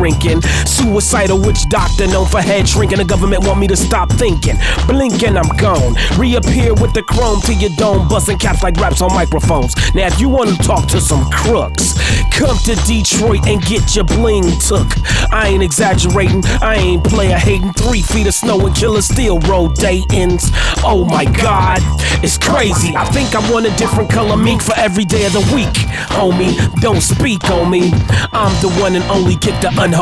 drinking. Suicidal witch doctor known for head shrinking. The government want me to stop thinking. Blinking, I'm gone. Reappear with the chrome to your dome, busting caps like raps on microphones. Now if you want to talk to some crooks, come to Detroit and get your bling took. I ain't exaggerating, I ain't player hating. 3 feet of snow and killer steel road day ends. Oh my God, it's crazy. I think I want a different color mink for every day of the week. Homie, don't speak on me. I'm the one and only, kick the unholy.